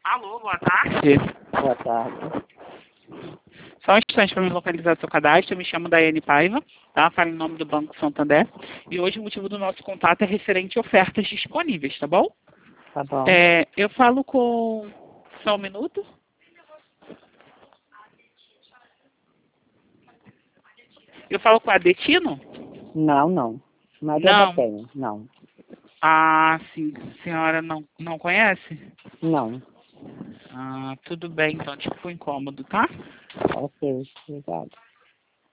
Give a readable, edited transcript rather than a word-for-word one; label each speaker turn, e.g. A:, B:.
A: Alô, boa tarde.
B: Boa tarde.
A: Só um instante para me localizar seu cadastro. Eu me chamo Daiane Paiva, tá? Falo em nome do Banco Santander. E hoje o motivo do nosso contato é referente a ofertas disponíveis, tá bom?
B: Tá bom.
A: Eu falo com... Só um minuto. Eu falo com a Adetino?
B: Não. Mas eu
A: Não.
B: tenho. Não.
A: Ah, sim. A senhora não conhece?
B: Não.
A: Ah, tudo bem, então. Tipo, incômodo, tá?
B: Ok, obrigado.